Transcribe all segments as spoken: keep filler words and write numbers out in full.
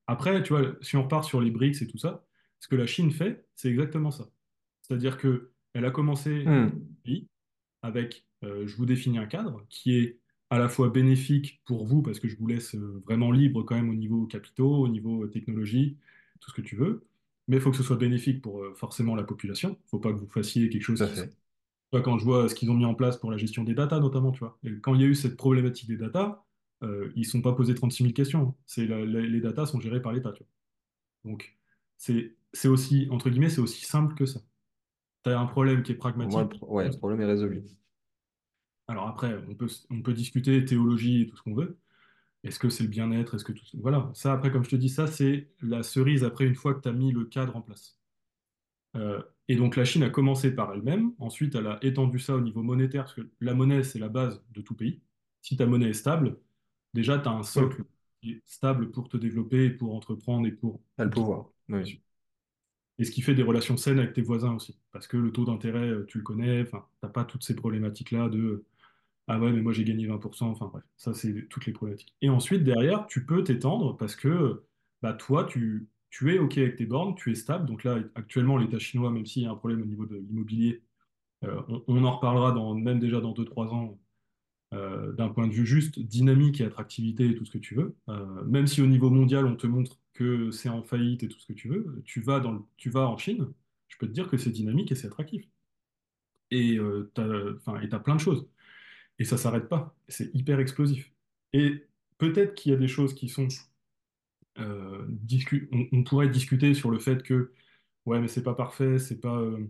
Après, tu vois, si on repart sur les BRICS et tout ça, ce que la Chine fait, c'est exactement ça. C'est-à-dire que elle a commencé Hmm. avec, euh, je vous définis un cadre qui est à la fois bénéfique pour vous, parce que je vous laisse euh, vraiment libre quand même au niveau capitaux, au niveau euh, technologie, tout ce que tu veux, mais il faut que ce soit bénéfique pour euh, forcément la population. Il ne faut pas que vous fassiez quelque chose Tout à qui... fait. Toi, quand je vois ce qu'ils ont mis en place pour la gestion des datas, notamment, tu vois, et quand il y a eu cette problématique des datas, euh, ils ne sont pas posés trente-six mille questions. C'est la- la- les datas sont gérées par l'État, tu vois. Donc, c'est c'est aussi, entre guillemets, c'est aussi simple que ça. Tu as un problème qui est Au moins, le, pragmatique. pro- ouais, le problème est résolu. Alors après, on peut, on peut discuter théologie et tout ce qu'on veut. Est-ce que c'est le bien-être? Est-ce que tout... Voilà, ça après, comme je te dis, ça c'est la cerise après une fois que tu as mis le cadre en place. Euh, et donc la Chine a commencé par elle-même, ensuite elle a étendu ça au niveau monétaire, parce que la monnaie c'est la base de tout pays. Si ta monnaie est stable, déjà tu as un socle Hmm. qui est stable pour te développer, pour entreprendre et pour T'as le guider. pouvoir. Oui. Et ce qui fait des relations saines avec tes voisins aussi, parce que le taux d'intérêt, euh, tu le connais, enfin, t'as pas toutes ces problématiques-là de ah ouais, mais moi j'ai gagné vingt pour cent, enfin bref, ça c'est toutes les problématiques. Et ensuite, derrière, tu peux t'étendre parce que bah, toi, tu, tu es OK avec tes bornes, tu es stable. Donc là, actuellement, l'État chinois, même s'il y a un problème au niveau de l'immobilier, euh, on, on en reparlera dans, même déjà dans deux trois ans, euh, d'un point de vue juste dynamique et attractivité et tout ce que tu veux. Euh, même si au niveau mondial, on te montre que c'est en faillite et tout ce que tu veux, tu vas dans le- tu vas en Chine, je peux te dire que c'est dynamique et c'est attractif. Et euh, t'as, enfin, et t'as plein de choses. Et ça s'arrête pas. C'est hyper explosif. Et peut-être qu'il y a des choses qui sont... euh, discu- on, on pourrait discuter sur le fait que, ouais, mais c'est pas parfait, c'est pas euh,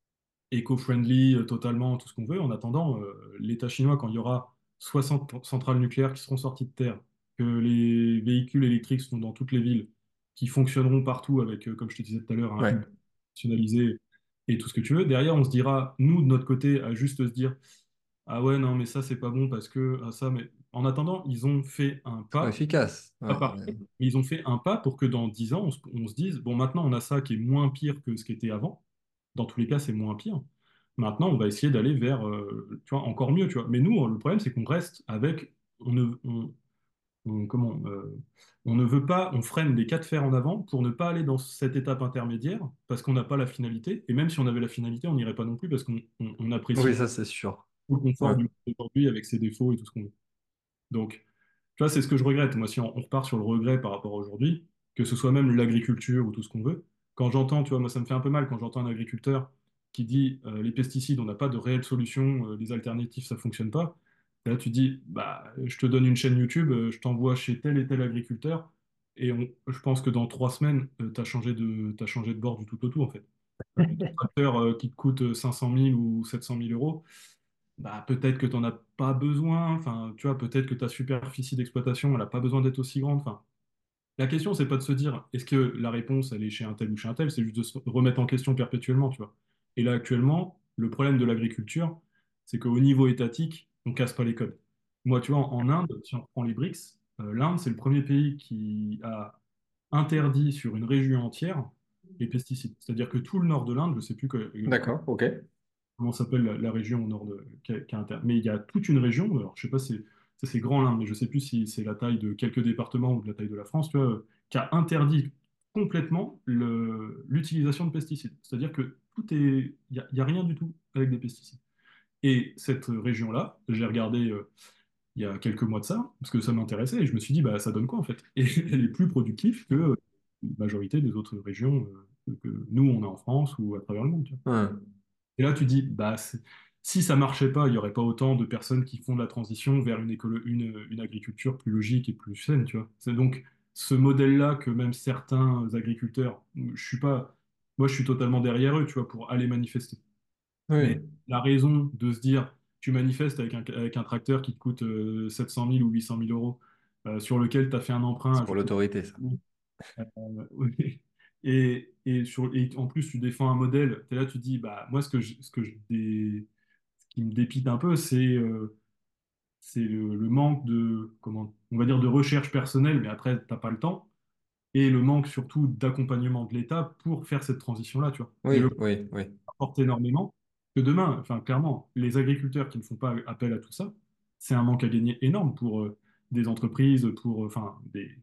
éco-friendly euh, totalement, tout ce qu'on veut. En attendant, euh, l'État chinois, quand il y aura soixante centrales nucléaires qui seront sorties de terre, que les véhicules électriques seront dans toutes les villes, qui fonctionneront partout avec, euh, comme je te disais tout à l'heure, un Ouais. Uber personnalisé et tout ce que tu veux. Derrière, on se dira, nous, de notre côté, à juste se dire, ah ouais, non, mais ça, c'est pas bon parce que ah, ça, mais en attendant, ils ont fait un Ils sont pas, efficaces. pas Ouais, parfait, ouais. mais ils ont fait un pas pour que dans dix ans, on se, on se dise, bon, maintenant, on a ça qui est moins pire que ce qui était avant. Dans tous les cas, c'est moins pire. Maintenant, on va essayer d'aller vers, euh, tu vois, encore mieux, tu vois. Mais nous, le problème, c'est qu'on reste avec, on ne, on, on- comment, euh, on ne veut pas, on freine des cas de fer en avant pour ne pas aller dans cette étape intermédiaire parce qu'on n'a pas la finalité. Et même si on avait la finalité, on n'irait pas non plus parce qu'on on, on Oui, apprécie ça c'est sûr. tout le confort Ouais. du monde aujourd'hui avec ses défauts et tout ce qu'on veut. Donc, tu vois, c'est ce que je regrette. Moi, si on, on repart sur le regret par rapport à aujourd'hui, que ce soit même l'agriculture ou tout ce qu'on veut, quand j'entends, tu vois, moi, ça me fait un peu mal quand j'entends un agriculteur qui dit euh, les pesticides, on n'a pas de réelle solution, euh, les alternatives, ça fonctionne pas. Et là, tu dis, bah, je te donne une chaîne YouTube, euh, je t'envoie chez tel et tel agriculteur, et on- je pense que dans trois semaines, tu as changé de, t'as changé de bord du tout au tout, en fait. Euh, ton tracteur euh, qui te coûte cinq cent mille ou sept cent mille euros, bah, peut-être que tu n'en as pas besoin, enfin, tu vois, peut-être que ta superficie d'exploitation, elle n'a pas besoin d'être aussi grande. Enfin, la question, c'est pas de se dire, est-ce que la réponse, elle est chez un tel ou chez un tel, c'est juste de se remettre en question perpétuellement, tu vois. Et là, actuellement, le problème de l'agriculture, c'est qu'au niveau étatique, on casse pas les codes. Moi, tu vois, en en Inde, si on reprend les BRICS, euh, l'Inde, c'est le premier pays qui a interdit sur une région entière les pesticides. C'est-à-dire que tout le nord de l'Inde, je sais plus que, D'accord, ok. comment s'appelle la, la région au nord de, qui a- qui a inter- mais il y a toute une région, alors je sais pas si ça c'est grand l'Inde, mais je sais plus si c'est la taille de quelques départements ou de la taille de la France, tu vois, euh, qui a interdit complètement le- l'utilisation de pesticides. C'est-à-dire que tout est, il y a, il y a rien du tout avec des pesticides. Et cette région-là, j'ai regardé euh, il y a quelques mois de ça, parce que ça m'intéressait, et je me suis dit, bah, ça donne quoi en fait? Et elle est plus productive que euh, la majorité des autres régions euh, que nous, on a en France ou à travers le monde. Tu vois. Ouais. Et là, tu dis, bah, c'est- si ça marchait pas, il n'y aurait pas autant de personnes qui font de la transition vers une, écolo- une, une agriculture plus logique et plus saine, tu vois. C'est donc ce modèle-là que même certains agriculteurs, je suis pas, moi, je suis totalement derrière eux, tu vois, pour aller manifester. Mais Oui. la raison de se dire, tu manifestes avec un, avec un tracteur qui te coûte euh, sept cent mille ou huit cent mille euros, euh, sur lequel tu as fait un emprunt C'est à je pour sais l'autorité, ça. pas, euh, oui. Et, et, sur, et en plus, tu défends un modèle. Es là, tu dis, bah, moi, ce que je, ce que je dé- ce qui me dépite un peu, c'est euh, c'est le, le manque de, comment, on va dire, de recherche personnelle, mais après, t'as pas le temps, et le manque surtout d'accompagnement de l'État pour faire cette transition-là, tu vois. Et je Oui, oui, oui. apporte énormément que demain, enfin, clairement, les agriculteurs qui ne font pas appel à tout ça, c'est un manque à gagner énorme pour euh, des entreprises, pour, euh, enfin, des,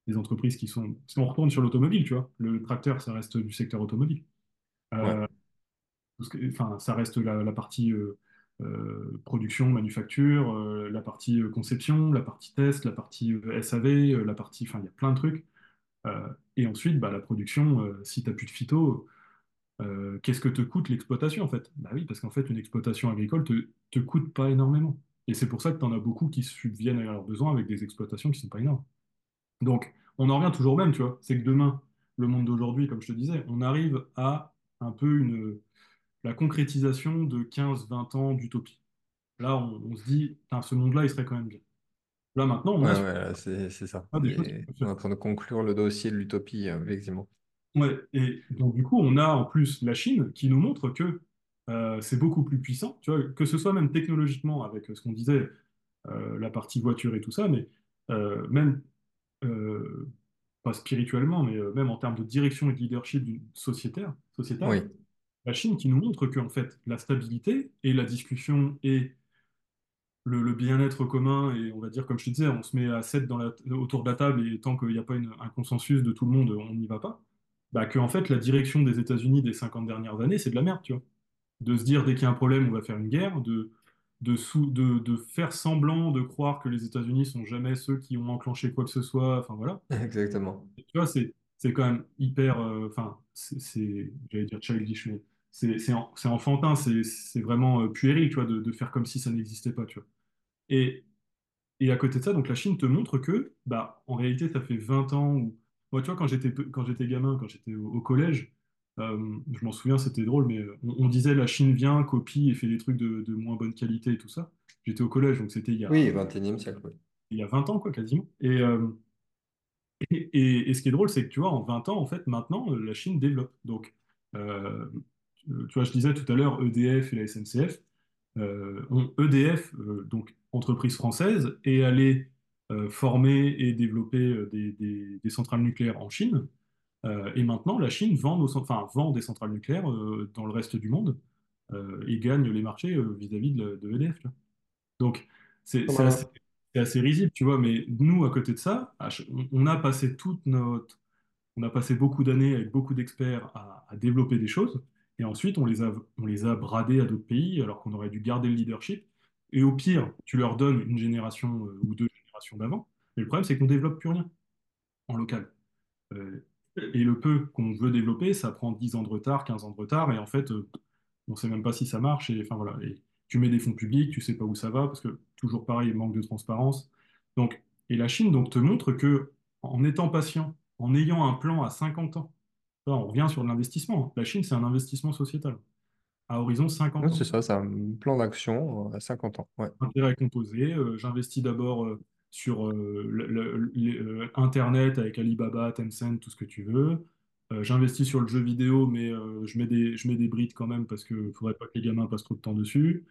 des entreprises qui sont... Si on retourne sur l'automobile, tu vois, le tracteur, ça reste du secteur automobile. Ouais, Euh, parce que, enfin, ça reste la, la partie euh, euh, production, manufacture, euh, la partie euh, conception, la partie test, la partie euh, S A V, euh, la partie... Enfin, il y a plein de trucs. Euh, et ensuite, bah, la production, euh, si tu n'as plus de phyto, euh, qu'est-ce que te coûte l'exploitation en fait? Bah oui, parce qu'en fait, une exploitation agricole te, te coûte pas énormément. Et c'est pour ça que tu en as beaucoup qui subviennent à leurs besoins avec des exploitations qui sont pas énormes. Donc, on en revient toujours au même, tu vois. C'est que demain, le monde d'aujourd'hui, comme je te disais, on arrive à un peu une, la concrétisation de quinze vingt ans d'utopie. Là, on, on se dit, putain, ce monde-là, il serait quand même bien. Là, maintenant, on ouais, a, ouais, là, c'est c'est ça. on a des choses qui Et peuvent se on est faire. en train de conclure le dossier de l'utopie, euh, effectivement. Ouais, et donc du coup, on a en plus la Chine qui nous montre que euh, c'est beaucoup plus puissant, tu vois, que ce soit même technologiquement avec ce qu'on disait, euh, la partie voiture et tout ça, mais euh, même, euh, pas spirituellement, mais euh, même en termes de direction et de leadership du- sociétaire, sociétal, Oui, la Chine qui nous montre que en fait, la stabilité et la discussion et le, le bien-être commun, et on va dire, comme je te disais, on se met à sept dans la, autour de la table et tant qu'il n'y a pas une- un consensus de tout le monde, on n'y va pas. Bah, que en fait, la direction des États-Unis des cinquante dernières années, c'est de la merde, tu vois. De se dire, dès qu'il y a un problème, on va faire une guerre, de, de, sou- de, de faire semblant de croire que les États-Unis sont jamais ceux qui ont enclenché quoi que ce soit, enfin voilà. exactement. Et tu vois, c'est, c'est quand même hyper, euh, enfin, c'est, c'est- j'allais dire childish, mais c'est c'est en- c'est enfantin, c'est c'est vraiment euh, puéril, tu vois, de, de faire comme si ça n'existait pas, tu vois. Et, et à côté de ça, donc la Chine te montre que, bah, en réalité, ça fait vingt ans où, moi, tu vois, quand j'étais pe- quand j'étais gamin, quand j'étais au, au collège, euh, je m'en souviens, c'était drôle, mais euh, on, on disait la Chine vient, copie et fait des trucs de, de moins bonne qualité et tout ça. J'étais au collège, donc c'était il y Oui, a, vingt et unième siècle, oui. il y a vingt ans, quoi, quasiment. Et, euh, et, et- et ce qui est drôle, c'est que, tu vois, en vingt ans, en fait, maintenant, euh, la Chine développe. Donc, euh, tu vois, je disais tout à l'heure, E D F et la S N C F. Euh, on- E D F, euh, donc entreprise française, est allée euh, former et développer euh, des, des- des centrales nucléaires en Chine. Euh, et maintenant, la Chine vend, nos, cent- enfin, vend des centrales nucléaires euh, dans le reste du monde euh, et gagne les marchés euh, vis-à-vis de, de E D F. Tu vois. Donc, c'est Pas c'est assez, malin. c'est assez risible, tu vois. Mais nous, à côté de ça, à ch- on on a passé toute notre on a passé beaucoup d'années avec beaucoup d'experts à, à développer des choses, et ensuite on les a, on les a bradés à d'autres pays alors qu'on aurait dû garder le leadership. Et au pire, tu leur donnes une génération euh, ou deux générations d'avant, mais le problème c'est qu'on développe plus rien en local. Euh, et le peu qu'on veut développer, ça prend dix ans de retard, quinze ans de retard, et en fait, euh, on ne sait même pas si ça marche. Et enfin voilà, et tu mets des fonds publics, tu sais pas où ça va, parce que toujours pareil, manque de transparence. Donc, et la Chine donc te montre que en étant patient, en ayant un plan à cinquante ans, là, on revient sur de l'investissement, hein. La Chine, c'est un investissement sociétal à horizon Ouais, cinquante c'est ans. ça, c'est un plan d'action euh, à cinquante ans. Ouais. Intérêt composé, euh, j'investis d'abord euh, sur euh, le- le- les, euh, Internet avec Alibaba, Tencent, tout ce que tu veux. Euh, j'investis sur le jeu vidéo, mais euh, je mets des, je mets des brides quand même parce qu'il ne faudrait pas que les gamins passent trop de temps dessus.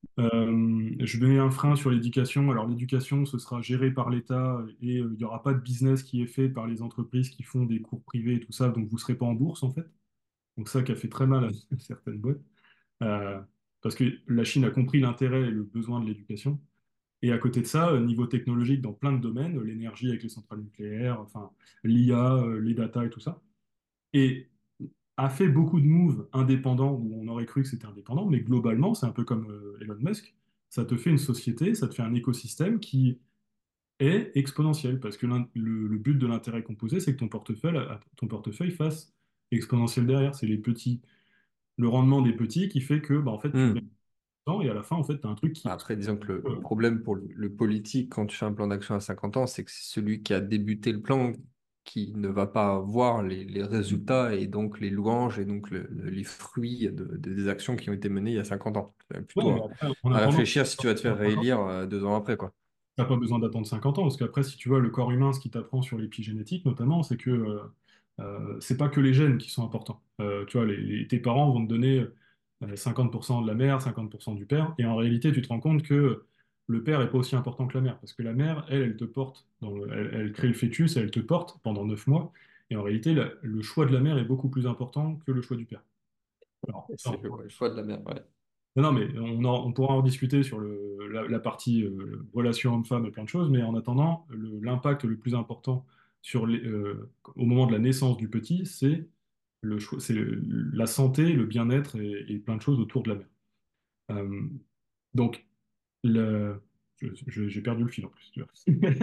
Euh, je mets un frein sur l'éducation. Alors l'éducation, ce sera géré par l'État et euh, il n'y aura pas de business qui est fait par les entreprises qui font des cours privés et tout ça, donc vous ne serez pas en bourse en fait. Donc ça qui a fait très mal à certaines boîtes. Euh, Parce que la Chine a compris l'intérêt et le besoin de l'éducation. Et à côté de ça, euh, niveau technologique, dans plein de domaines, euh, l'énergie avec les centrales nucléaires, enfin, l'I A, euh, les data et tout ça, et a fait beaucoup de moves indépendants où on aurait cru que c'était indépendant, mais globalement, c'est un peu comme euh, Elon Musk, ça te fait une société, ça te fait un écosystème qui est exponentiel, parce que l'in- le, le but de l'intérêt composé, c'est que ton portefeuille, euh, ton portefeuille fasse exponentiel derrière. C'est les petits, le rendement des petits qui fait que, bah, en fait, tu gagnes Hmm. du temps et à la fin, en fait, tu as un truc qui Après, explose. disons que le, le problème pour le, le politique, quand tu fais un plan d'action à cinquante ans, c'est que c'est celui qui a débuté le plan qui ne va pas voir les, les résultats et donc les louanges et donc le- le- les fruits de, de- des actions qui ont été menées il y a cinquante ans. C'est Ouais, plutôt mais à, après, en à attendant, réfléchir si tu vas te faire réélire euh, deux ans après, quoi. t'as pas besoin d'attendre cinquante ans, parce qu'après, si tu vois, le corps humain, ce qui t'apprend sur l'épigénétique, notamment, c'est que euh, euh, c'est pas que les gènes qui sont importants. Euh, tu vois, les, les- tes parents vont te donner euh, cinquante pour cent de la mère, cinquante pour cent du père, et en réalité, tu te rends compte que le père est pas aussi important que la mère, parce que la mère, elle, elle te porte, dans le- elle, elle crée le fœtus, elle te porte pendant neuf mois, et en réalité, la- le choix de la mère est beaucoup plus important que le choix du père. Alors, ça, C'est le, ouais, le choix de la mère, ouais. non, non, mais on, en- on pourra en discuter sur le, la, la partie euh, relation homme-femme et plein de choses, mais en attendant, le- l'impact le plus important sur les, euh, au moment de la naissance du petit, c'est le choix, c'est le- la santé, le bien-être et, et plein de choses autour de la mère. Euh, donc, le, je- je- j'ai perdu le fil en plus, tu vois.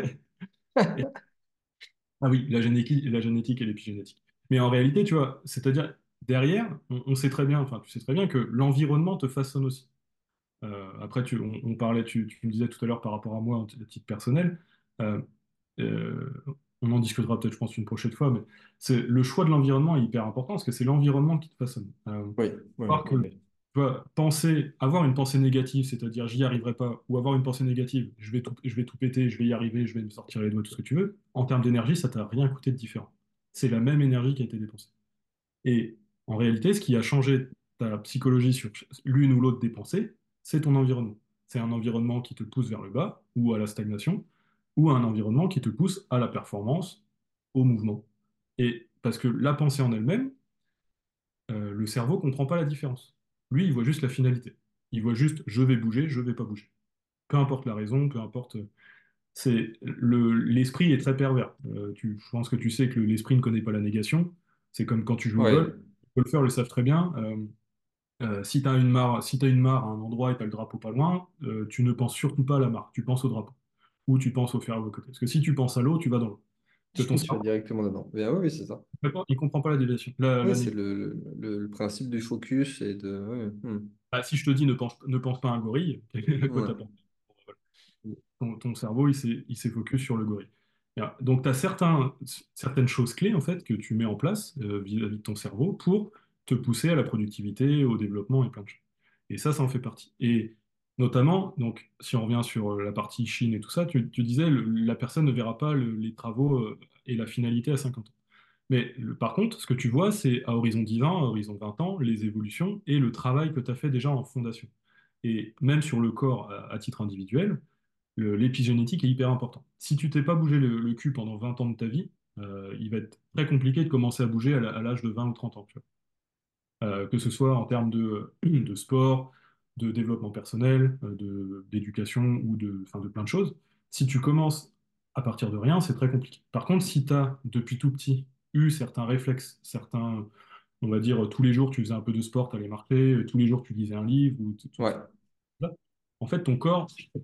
Et- ah oui, la génétique, la génétique et l'épigénétique. Mais en réalité, tu vois, c'est-à-dire, derrière, on, on sait très bien, enfin, tu sais très bien que l'environnement te façonne aussi. Euh, après, tu, on, on parlait, tu, tu me disais tout à l'heure par rapport à moi, à titre personnel, euh, euh, on en discutera peut-être, je pense, une prochaine fois, mais c'est, le choix de l'environnement est hyper important parce que c'est l'environnement qui te façonne. Euh, Oui, oui, voir que, oui, tu oui. vois, penser, avoir une pensée négative, c'est-à-dire j'y arriverai pas, ou avoir une pensée négative, je vais tout, je vais tout péter, je vais y arriver, je vais me sortir les doigts, tout ce que tu veux, en termes d'énergie, ça t'a rien coûté de différent. C'est la même énergie qui a été dépensée. Et en réalité, ce qui a changé ta psychologie sur l'une ou l'autre des pensées, c'est ton environnement. C'est un environnement qui te pousse vers le bas ou à la stagnation, ou un environnement qui te pousse à la performance, au mouvement. Et parce que la pensée en elle-même, euh, le cerveau ne comprend pas la différence. Lui, il voit juste la finalité. Il voit juste je vais bouger, je vais pas bouger. Peu importe la raison, peu importe. C'est le l'esprit est très pervers. Euh, tu, je pense que tu sais que l'esprit ne connaît pas la négation. C'est comme quand tu joues au golf. Ouais, Les golfeurs le savent très bien. Euh, euh, si tu as une mare, si t'as une mare à un endroit et tu as le drapeau pas loin, euh, tu ne penses surtout pas à la mare, tu penses au drapeau. Ou tu penses au fer à côté. Parce que si tu penses à l'eau, tu vas dans l'eau. Que ton tu vas cerveau, directement dedans. Bien, oui, oui, c'est ça. il comprend pas la déviation. La, Oui, la c'est négation. le, le, le- le principe du focus et de. Oui, hmm. Bah, si je te dis ne pense, ne pense pas à un gorille, à quoi t'as Ouais, pensé? ton, ton cerveau, il s'est, il s'est focus sur le gorille. Bien. Donc, tu as certains, certaines choses clés, en fait, que tu mets en place euh, vis-à-vis de ton cerveau pour te pousser à la productivité, au développement et plein de choses. Et ça, ça en fait partie. Et notamment, donc, si on revient sur euh, la partie Chine et tout ça, tu, tu disais, le- la personne ne verra pas le- les travaux euh, et la finalité à cinquante ans. Mais le- par contre, ce que tu vois, c'est à horizon dix ans, à horizon vingt ans, les évolutions et le travail que tu as fait déjà en fondation. Et même sur le corps à à titre individuel, le- l'épigénétique est hyper important. Si tu t'es pas bougé le, le cul pendant vingt ans de ta vie, euh, il va être très compliqué de commencer à bouger à la- à l'âge de vingt ou trente ans, tu vois. Euh, que ce soit en termes de, de sport, de développement personnel, euh, de, d'éducation ou de, enfin, de plein de choses. Si tu commences à partir de rien, c'est très compliqué. Par contre, si tu as depuis tout petit eu certains réflexes, certains, on va dire, tous les jours tu faisais un peu de sport, tu allais marcher, euh, tous les jours tu lisais un livre, ou tout, tout ouais, ça, en fait, ton corps,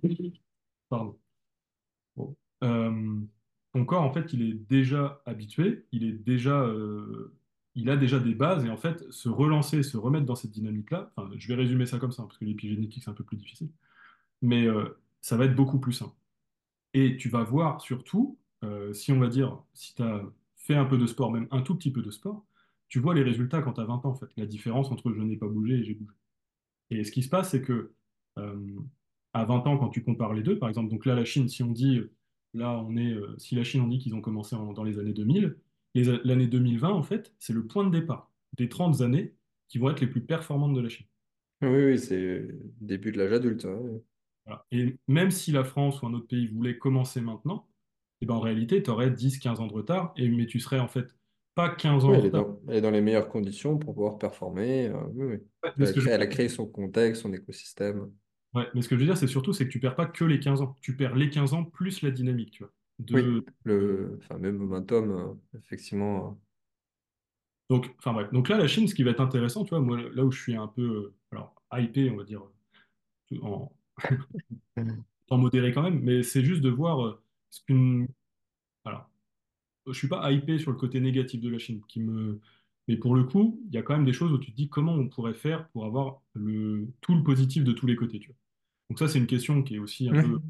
pardon, bon. Euh, ton corps, en fait, il est déjà habitué, il est déjà, euh, il a déjà des bases, et en fait, se relancer, se remettre dans cette dynamique-là, enfin, je vais résumer ça comme ça, hein, parce que l'épigénétique, c'est un peu plus difficile, mais euh, ça va être beaucoup plus simple. Et tu vas voir surtout, euh, si on va dire, si tu as fait un peu de sport, même un tout petit peu de sport, tu vois les résultats quand tu as vingt ans, en fait, la différence entre je n'ai pas bougé et j'ai bougé. Et ce qui se passe, c'est que euh, à vingt ans, quand tu compares les deux, par exemple, donc là, la Chine, si on dit, euh, là, on est, euh, si la Chine, on dit qu'ils ont commencé en- dans les années deux mille, les a- l'année deux mille vingt, en fait, c'est le point de départ des trente années qui vont être les plus performantes de la Chine. oui, oui, c'est le début de l'âge adulte, hein. Voilà. Et même si la France ou un autre pays voulait commencer maintenant, eh ben, en réalité, tu aurais dix, quinze ans de retard, et, mais tu serais en fait pas quinze ans Oui, en elle est retard. dans, elle est dans les meilleures conditions pour pouvoir performer. euh, oui, oui. Ouais, mais Elle ce a que je créé, veux elle a dire, créé son contexte, son écosystème. ouais, mais ce que je veux dire, c'est surtout c'est que tu perds pas que les quinze ans. Tu perds les quinze ans plus la dynamique, tu vois. Oui, De, le, enfin, même momentum, euh, effectivement. Donc, enfin bref. Donc là, la Chine, ce qui va être intéressant, tu vois, moi, là où je suis un peu, euh, alors, hypé, on va dire, euh, en, euh. en modéré quand même, mais c'est juste de voir euh, ce qu'une. Alors, je suis pas hypé sur le côté négatif de la Chine, qui me. Mais pour le coup, il y a quand même des choses où tu te dis comment on pourrait faire pour avoir le, tout le positif de tous les côtés, tu vois. Donc ça, c'est une question qui est aussi un peu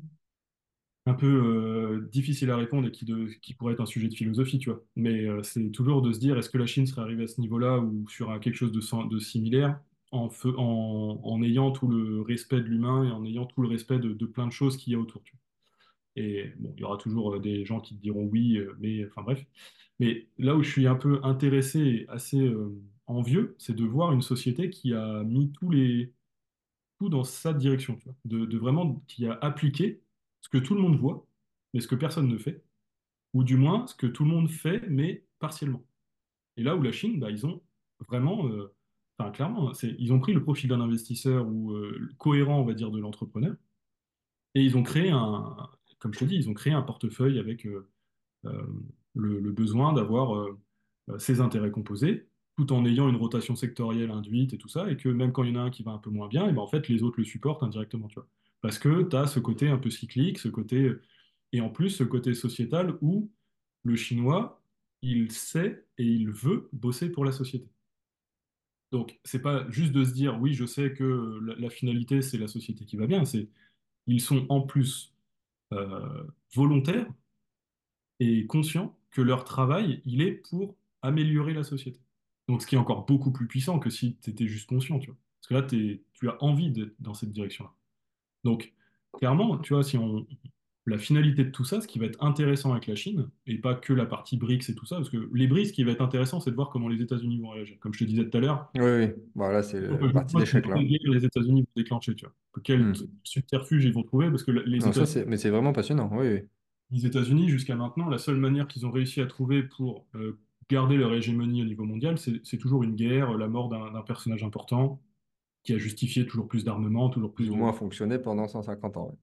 un peu euh, difficile à répondre et qui, de- qui pourrait être un sujet de philosophie, tu vois. Mais euh, c'est toujours de se dire, est-ce que la Chine serait arrivée à ce niveau-là ou sur un- quelque chose de, sem- de similaire en, fe- en, en ayant tout le respect de l'humain et en ayant tout le respect de, de plein de choses qu'il y a autour, tu vois. Et bon, il y aura toujours euh, des gens qui te diront oui, euh, mais enfin bref. Mais là où je suis un peu intéressé et assez euh, envieux, c'est de voir une société qui a mis tous les, tout dans sa direction, tu vois. De, de vraiment, qui a appliqué ce que tout le monde voit, mais ce que personne ne fait, ou du moins ce que tout le monde fait, mais partiellement. Et là où la Chine, bah, ils ont vraiment, euh, enfin clairement, hein, c'est, ils ont pris le profil d'un investisseur ou euh, cohérent, on va dire, de l'entrepreneur, et ils ont créé un, comme je te dis, ils ont créé un portefeuille avec euh, euh, le, le besoin d'avoir euh, euh, ses intérêts composés, tout en ayant une rotation sectorielle induite et tout ça, et que même quand il y en a un qui va un peu moins bien, et ben en fait, les autres le supportent indirectement, tu vois. Parce que tu as ce côté un peu cyclique, ce côté, et en plus ce côté sociétal où le Chinois, il sait et il veut bosser pour la société. Donc, c'est pas juste de se dire, oui, je sais que la, la finalité, c'est la société qui va bien, c'est ils sont en plus euh, volontaires et conscients que leur travail, il est pour améliorer la société. Donc, ce qui est encore beaucoup plus puissant que si tu étais juste conscient, tu vois. Parce que là, t'es- tu as envie d'être dans cette direction-là. Donc, clairement, tu vois, si on... la finalité de tout ça, ce qui va être intéressant avec la Chine, et pas que la partie BRICS et tout ça, parce que les BRICS, ce qui va être intéressant, c'est de voir comment les États-Unis vont réagir. Comme je te disais tout à l'heure, Oui, oui. Voilà, c'est donc, la je partie pense que d'échec dans là. quelle guerre les États-Unis vont déclencher, tu vois. Quel t- Hmm. subterfuge ils vont trouver, parce que les Non, ça, États-Unis, c'est, mais c'est vraiment passionnant. Oui, oui. les États-Unis, jusqu'à maintenant, la seule manière qu'ils ont réussi à trouver pour euh, garder leur hégémonie au niveau mondial, c'est c'est toujours une guerre, la mort d'un d'un personnage important, qui a justifié toujours plus d'armement, toujours Plus plus ou de... moins fonctionné pendant cent cinquante ans. Ouais.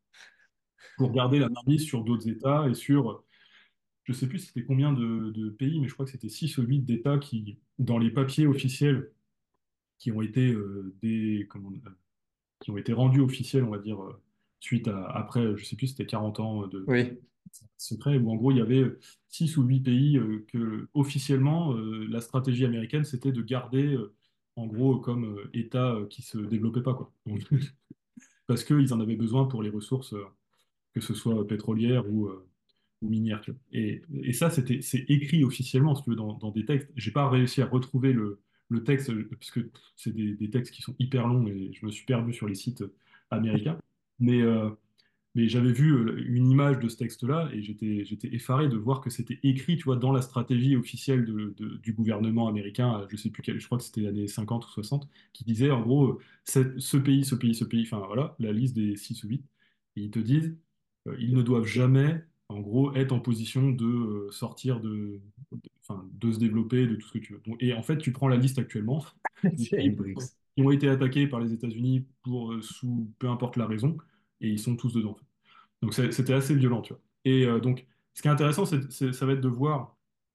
pour garder la mainmise sur d'autres États et sur, je sais plus c'était combien de, de pays, mais je crois que c'était six ou huit d'États qui, dans les papiers officiels qui ont été euh, des, comment, euh, qui ont été rendus officiels, on va dire, euh, suite à, après, je sais plus, c'était quarante ans de Oui, secret, où en gros, il y avait six ou huit pays euh, que, officiellement, euh, la stratégie américaine, c'était de garder, euh, en gros, comme euh, État euh, qui se développait pas, quoi. Donc, parce qu'ils en avaient besoin pour les ressources, euh, que ce soit pétrolières ou, euh, ou minières, tu vois. Et, et ça, c'était, c'est écrit officiellement, si tu veux, dans, dans des textes. J'ai pas réussi à retrouver le, le texte, euh, parce que c'est des, des textes qui sont hyper longs et je me suis perdu sur les sites euh, américains. Mais, euh, mais j'avais vu euh, une image de ce texte-là et j'étais, j'étais effaré de voir que c'était écrit, tu vois, dans la stratégie officielle de- de- du gouvernement américain, euh, je sais plus quel, je crois que c'était les années cinquante ou soixante, qui disait en gros, euh, ce ce pays, ce pays, ce pays, enfin voilà, la liste des six ou huit. Et ils te disent, euh, ils ne doivent jamais, en gros, être en position de euh, sortir de, de- enfin, de se développer, de tout ce que tu veux. Donc, et en fait, tu prends la liste actuellement, des c'est pays une Brix. qui ont été attaqués par les États-Unis pour, euh, sous peu importe la raison, et ils sont tous dedans. Donc c'est- c'était assez violent, tu vois. Et euh, donc, ce qui est intéressant, c'est, c'est- ça va être de voir,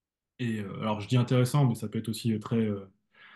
et euh, alors je dis intéressant, mais ça peut être aussi euh, très, euh,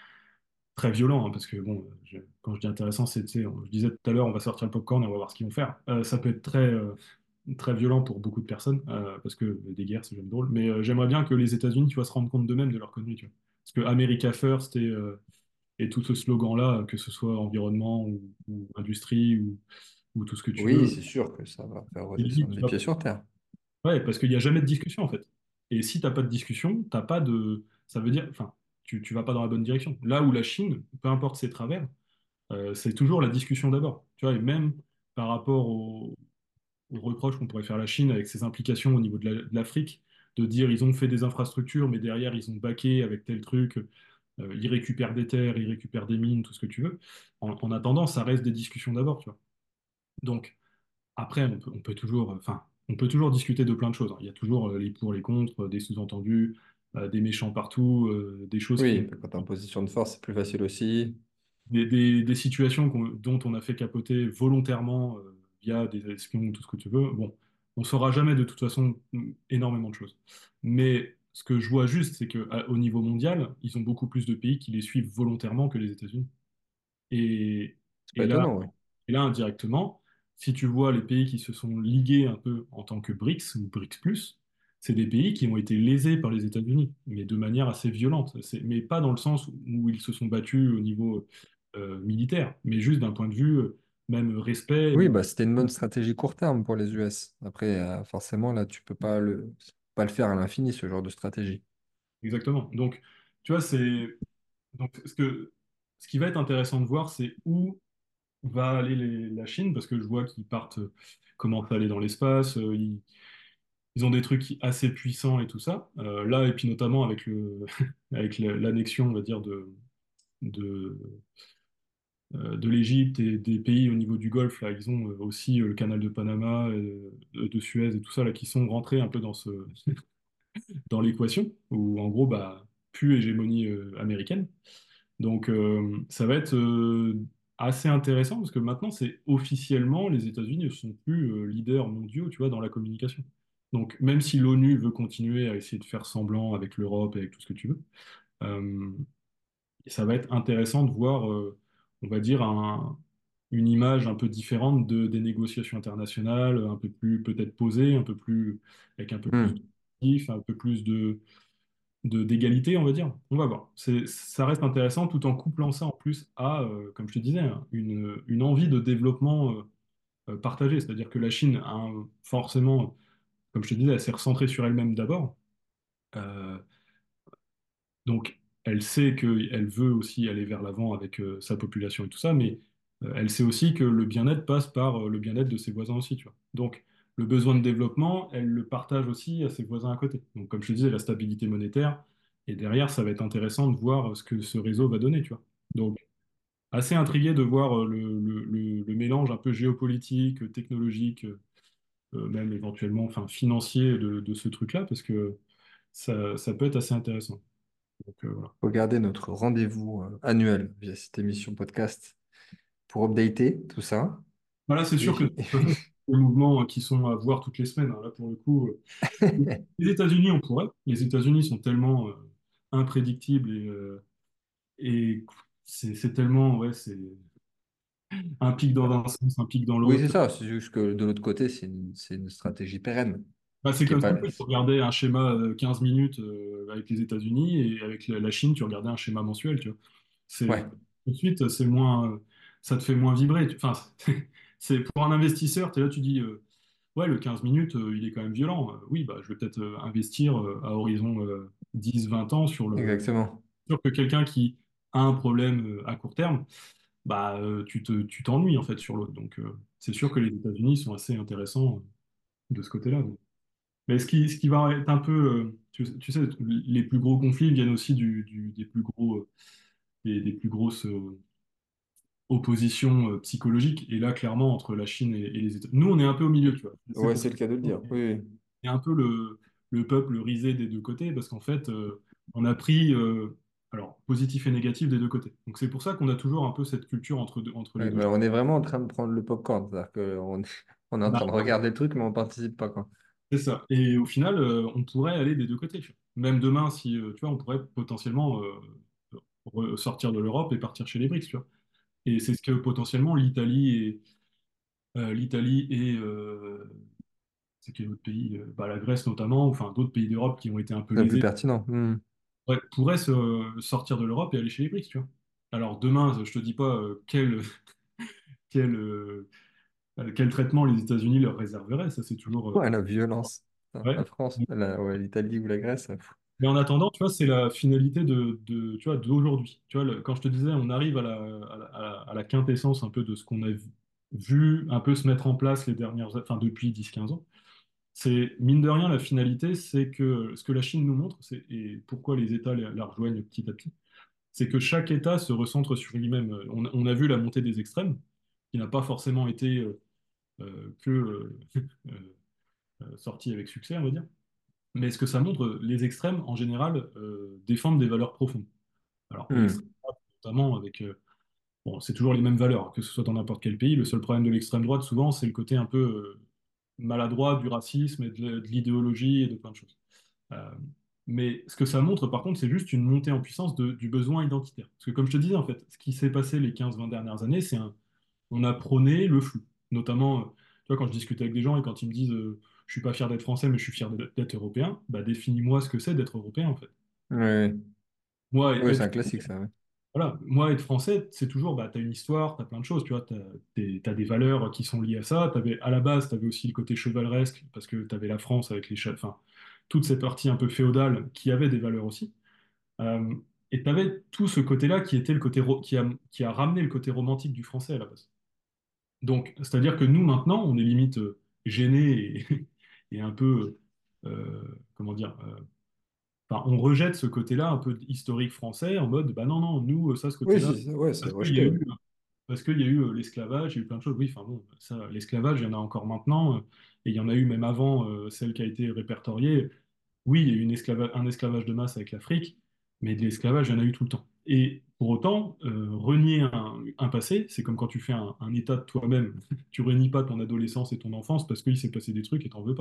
très violent, hein, parce que bon, euh, je- quand je dis intéressant, c'est, tu sais, on- je disais tout à l'heure, on va sortir le popcorn et on va voir ce qu'ils vont faire. Euh, ça peut être très, euh, très violent pour beaucoup de personnes, euh, parce que des guerres, c'est jamais drôle, mais euh, j'aimerais bien que les États-Unis, tu vois, se rendent compte d'eux-mêmes de leur connerie, tu vois. Parce que America First et, euh, et tout ce slogan-là, que ce soit environnement ou, ou industrie ou, ou tout ce que tu Oui, veux, c'est sûr que ça va faire c'est limite, redescendre tu les vois. pieds sur terre. Ouais, parce qu'il n'y a jamais de discussion en fait. Et si t'as pas de discussion, t'as pas de. Ça veut dire, enfin, tu, tu vas pas dans la bonne direction. Là où la Chine, peu importe ses travers, euh, c'est toujours la discussion d'abord. Tu vois, et même par rapport aux, aux reproches qu'on pourrait faire à la Chine avec ses implications au niveau de la- de l'Afrique, de dire ils ont fait des infrastructures, mais derrière ils ont baqué avec tel truc, euh, ils récupèrent des terres, ils récupèrent des mines, tout ce que tu veux. En, en attendant, ça reste des discussions d'abord, tu vois. Donc, après, on peut, on peut toujours, enfin, on peut toujours discuter de plein de choses, hein. Il y a toujours euh, les pour, les contre, des sous-entendus, euh, des méchants partout, euh, des choses Oui, qui, puis quand tu es en position de force, c'est plus facile aussi. des, des- des situations qu'on- dont on a fait capoter volontairement euh, via des espions ou tout ce que tu veux. Bon, on saura jamais de toute façon mm, énormément de choses. Mais ce que je vois juste, c'est qu'au niveau mondial, ils ont beaucoup plus de pays qui les suivent volontairement que les États-Unis. Et, C'est pas et là, étonnant, oui. et là, indirectement, si tu vois les pays qui se sont ligués un peu en tant que BRICS ou BRICS plus, c'est des pays qui ont été lésés par les États-Unis, mais de manière assez violente. C'est- Mais pas dans le sens où ils se sont battus au niveau euh, militaire, mais juste d'un point de vue euh, même respect. Oui, bah, c'était une bonne stratégie court terme pour les U S. Après, euh, forcément, là, tu peux pas le, pas le faire à l'infini, ce genre de stratégie. Exactement. Donc, tu vois, c'est donc ce que ce qui va être intéressant de voir, c'est où va aller les- la Chine, parce que je vois qu'ils partent, euh, commencent à aller dans l'espace, euh, ils, ils ont des trucs assez puissants et tout ça. Euh, là, et puis notamment avec le, avec le- l'annexion, on va dire, de, de, euh, de l'Égypte et des pays au niveau du Golfe, là, ils ont euh, aussi euh, le canal de Panama, euh, de de Suez et tout ça, là, qui sont rentrés un peu dans ce, dans l'équation, où en gros, bah, plus hégémonie euh, américaine. Donc, euh, ça va être euh, assez intéressant parce que maintenant, c'est officiellement, les États-Unis ne sont plus euh, leaders mondiaux, tu vois, dans la communication. Donc, même si l'ONU veut continuer à essayer de faire semblant avec l'Europe et avec tout ce que tu veux, euh, ça va être intéressant de voir, euh, on va dire, un- une image un peu différente de, des négociations internationales, un peu plus peut-être posée, un peu plus, avec un peu plus Hmm. de, un peu plus de, de- d'égalité, on va dire. On va voir. C'est, ça reste intéressant tout en couplant ça en plus à, euh, comme je te disais, hein, une, une envie de développement euh, euh, partagé. C'est-à-dire que la Chine a un- forcément, comme je te disais, elle s'est recentrée sur elle-même d'abord. Euh, donc, elle sait qu'elle veut aussi aller vers l'avant avec euh, sa population et tout ça, mais euh, elle sait aussi que le bien-être passe par euh, le bien-être de ses voisins aussi, tu vois. Donc, le besoin de développement, elle le partage aussi à ses voisins à côté. Donc, comme je te disais, la stabilité monétaire, et derrière, ça va être intéressant de voir ce que ce réseau va donner, tu vois. Donc, assez intrigué de voir euh, le, le- le- le mélange un peu géopolitique, euh, technologique, euh, euh, même éventuellement, enfin, financier de, de ce truc-là, parce que ça, ça peut être assez intéressant. Donc, euh, voilà. Regardez notre rendez-vous euh, annuel via cette émission podcast pour updater tout ça. Voilà, c'est sûr que Et- des mouvements euh, qui sont à voir toutes les semaines, hein. Là, pour le coup, euh, les États-Unis, on pourrait. Les États-Unis sont tellement euh, imprédictibles et, euh, et c'est c'est tellement, ouais, c'est un pic dans un sens, un pic dans Oui, c'est l'autre. ça. C'est juste que de l'autre côté, c'est une, c'est une stratégie pérenne Bah, c'est qui est comme ça pas. que tu regardais un schéma euh, quinze minutes euh, avec les États-Unis et avec la, la Chine, tu regardais un schéma mensuel, tu vois. C'est Ouais, tout de suite, c'est moins, euh, ça te fait moins vibrer. tu- Enfin, c'est pour un investisseur, tu es là, tu dis, euh, ouais, le quinze minutes, euh, il est quand même violent. Euh, oui, bah, je vais peut-être euh, investir euh, à horizon euh, dix vingt ans sur le. exactement. Sûr que quelqu'un qui a un problème euh, à court terme, bah, euh, tu te, tu t'ennuies en fait sur l'autre. Donc, euh, c'est sûr que les États-Unis sont assez intéressants euh, de ce côté-là. Mais ce qui, ce qui va être un peu, euh, tu, tu sais, les plus gros conflits viennent aussi du, du- des plus gros, euh, des, des plus grosses euh, oppositions euh, psychologiques. Et là, clairement, entre la Chine et, et les États-Unis. Nous, on est un peu au milieu, tu vois. C'est Ouais, pour c'est ça le cas de le qu'on dire. Oui, oui. est un peu le, le peuple risé des deux côtés, parce qu'en fait, euh, on a pris, euh, alors, positif et négatif des deux côtés. Donc c'est pour ça qu'on a toujours un peu cette culture entre, deux- entre les Ouais, deux. mais on est vraiment en train de prendre le popcorn. C'est-à-dire qu'on on est en Bah, train de regarder le truc, mais on participe pas, quoi. c'est ça. Et au final, euh, on pourrait aller des deux côtés, tu vois. Même demain, si, euh, tu vois, on pourrait potentiellement euh, re- sortir de l'Europe et partir chez les BRICS, tu vois. Et c'est ce que potentiellement l'Italie et euh, l'Italie et euh, c'est quel autre pays? Euh, bah, la Grèce notamment, enfin d'autres pays d'Europe qui ont été un peu C'est plus lésés, pertinent. Hmm. ouais, pourraient se, sortir de l'Europe et aller chez les BRICS, tu vois. Alors demain, je te dis pas euh, quel, quel, euh, quel traitement les États-Unis leur réserveraient, ça c'est toujours Ouais, euh, la violence. Putain, ouais. la France, la- ouais, l'Italie ou la Grèce. pff. Mais en attendant, tu vois, c'est la finalité de, de, tu vois, d'aujourd'hui. Tu vois, le- quand je te disais, on arrive à la, à la, à la- à la quintessence un peu de ce qu'on a vu, vu un peu se mettre en place les dernières, enfin depuis dix quinze ans. C'est, mine de rien, la finalité, c'est que ce que la Chine nous montre, c'est, et pourquoi les États la, la rejoignent petit à petit, c'est que chaque État se recentre sur lui-même. On, on a vu la montée des extrêmes, qui n'a pas forcément été euh, euh, que euh, euh, euh, sortie avec succès, on va dire. Mais ce que ça montre, les extrêmes, en général, euh, défendent des valeurs profondes. Alors, l'extrême Hmm. droite, notamment avec... euh, bon, c'est toujours les mêmes valeurs, hein, que ce soit dans n'importe quel pays. Le seul problème de l'extrême droite, souvent, c'est le côté un peu euh, maladroit du racisme et de, de l'idéologie et de plein de choses. Euh, mais ce que ça montre, par contre, c'est juste une montée en puissance de- du besoin identitaire. Parce que, comme je te disais, en fait, ce qui s'est passé les quinze vingt dernières années, c'est un... On a prôné le flou. Notamment, euh, tu vois, quand je discute avec des gens et quand ils me disent euh, je suis pas fier d'être français, mais je suis fier d'être d'être européen, bah définis-moi ce que c'est d'être européen, en fait. Ouais. Moi, Ouais, c'est être, un classique, ça. Ouais. voilà, moi, être français, c'est toujours, bah, tu as une histoire, tu as plein de choses, tu vois, tu as, des valeurs qui sont liées à ça. T'avais, à la base, tu avais aussi le côté chevaleresque, parce que tu avais la France avec les chefs, enfin, toute cette partie un peu féodale qui avait des valeurs aussi. Euh, et tu avais tout ce côté-là qui était le côté ro- qui a, qui a ramené le côté romantique du français à la base. Donc, c'est-à-dire que nous, maintenant, on est limite euh, gêné et, et un peu, euh, comment dire, euh, enfin, on rejette ce côté-là un peu historique français en mode, bah non, non, nous, ça, ce Oui, côté-là, c'est ça, ouais, c'est parce qu'il y a rejeté. Ouais. eu, parce qu'il y a eu euh, l'esclavage, il y a eu plein de choses. Oui, enfin bon, ça, l'esclavage, il y en a encore maintenant, euh, et il y en a eu même avant euh, celle qui a été répertoriée. Oui, il y a eu une esclava- un esclavage de masse avec l'Afrique, mais de l'esclavage, il y en a eu tout le temps. Et pour autant, euh, renier un, un passé, c'est comme quand tu fais un, un état de toi-même. Tu renies pas ton adolescence et ton enfance parce qu'il s'est passé des trucs et t'en veux pas.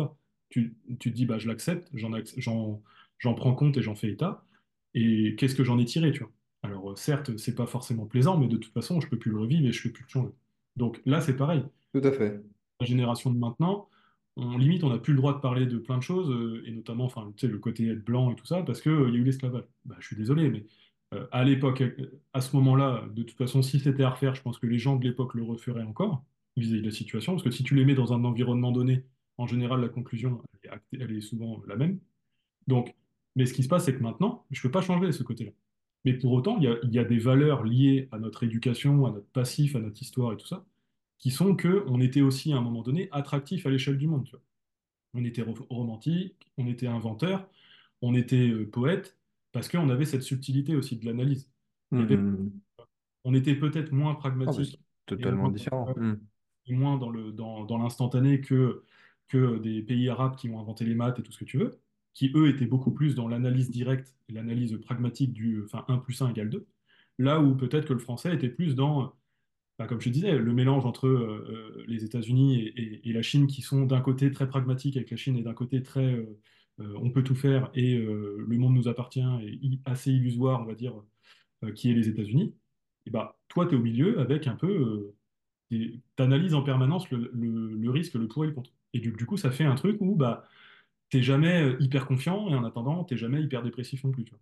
tu, tu te dis, bah, je l'accepte, j'en, ac- j'en, j'en prends compte et j'en fais état. Et qu'est-ce que j'en ai tiré, tu vois? Alors, euh, certes, c'est pas forcément plaisant, mais de toute façon, je peux plus le revivre et je peux plus le changer. Donc là, c'est pareil. Tout à fait. La génération de maintenant, on limite, on n'a plus le droit de parler de plein de choses, euh, et notamment, enfin, tu sais, le côté être blanc et tout ça, parce qu'il y a eu l'esclavage. Bah, je suis désolé, mais euh, à l'époque, euh, à ce moment-là, de toute façon, si c'était à refaire, je pense que les gens de l'époque le referaient encore vis-à-vis de la situation, parce que si tu les mets dans un environnement donné, en général, la conclusion, elle est, actée- elle est souvent la même. Donc, mais ce qui se passe, c'est que maintenant, je ne peux pas changer ce côté-là. Mais pour autant, il y a, il y a des valeurs liées à notre éducation, à notre passif, à notre histoire et tout ça, qui sont que on était aussi à un moment donné attractif à l'échelle du monde. Tu vois. On était ro- romantique, on était inventeur, on était euh, poète, parce qu'on avait cette subtilité aussi de l'analyse. Il y avait, Hmm. on était peut-être moins Ah, bah, c'est pragmatique et totalement moins, différent. Hmm. et moins dans le, dans, dans l'instantané que, que des pays arabes qui ont inventé les maths et tout ce que tu veux, qui eux étaient beaucoup plus dans l'analyse directe et l'analyse pragmatique du enfin, un plus un égale deux, là où peut-être que le français était plus dans, bah, comme je te disais, le mélange entre euh, euh, les États-Unis et, et- et la Chine, qui sont d'un côté très pragmatiques avec la Chine et d'un côté très euh, euh, on peut tout faire et euh, le monde nous appartient et i- assez illusoire, on va dire, euh, qui est les États-Unis. Et bah, toi, tu es au milieu avec un peu. Euh, tu analyses en permanence le, le- le risque, le pour et le contre. Et du, du coup, ça fait un truc où bah, t'es jamais euh, hyper confiant et en attendant, t'es jamais hyper dépressif non plus. Tu vois.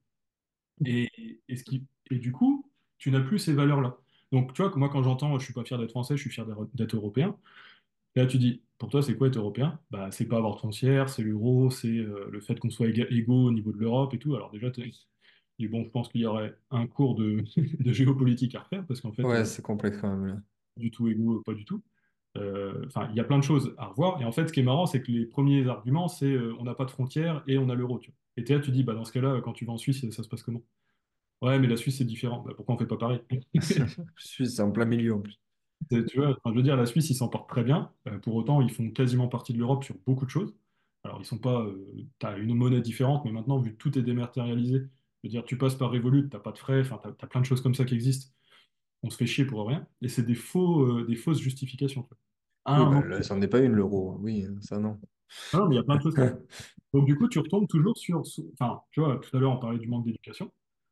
Et, et, ce qui, et du coup, tu n'as plus ces valeurs-là. Donc, tu vois, que moi, quand j'entends je suis pas fier d'être français, je suis fier d'être d'être européen, là, tu dis, pour toi, c'est quoi être européen? Bah, c'est pas avoir de frontières, c'est l'euro, c'est euh, le fait qu'on soit éga- égaux au niveau de l'Europe et tout. Alors, déjà, t'es- et bon, je pense qu'il y aurait un cours de, de géopolitique à refaire parce qu'en fait, Ouais, euh, c'est complexe quand même, là. du tout égaux, pas du tout. Euh, Enfin, il y a plein de choses à revoir. Et en fait, ce qui est marrant, c'est que les premiers arguments, c'est euh, on n'a pas de frontières et on a l'euro. Tu vois. Et t'es là, tu dis, bah, dans ce cas-là, quand tu vas en Suisse, ça se passe comment? Ouais, mais la Suisse, c'est différent. Bah, pourquoi on fait pas pareil? Suisse, c'est en plein milieu en plus. C'est- Tu vois, enfin, je veux dire, la Suisse, ils s'en portent très bien. Euh, pour autant, ils font quasiment partie de l'Europe sur beaucoup de choses. Alors, ils sont pas. Euh, t'as une monnaie différente, mais maintenant, vu que tout est dématérialisé, je veux dire, tu passes par Revolut, t'as pas de frais, enfin, t'as, t'as plein de choses comme ça qui existent. On se fait chier pour rien. Et c'est des faux, euh, des fausses justifications. Tu vois. À Oui, un bah moment. là, c'en est pas une, l'euro. Oui, ça non. Ah non, mais il y a plein de choses comme ça. Donc, du coup, tu retombes toujours sur. Enfin, tu vois, tout à l'heure, on parlait du manque d'éducation,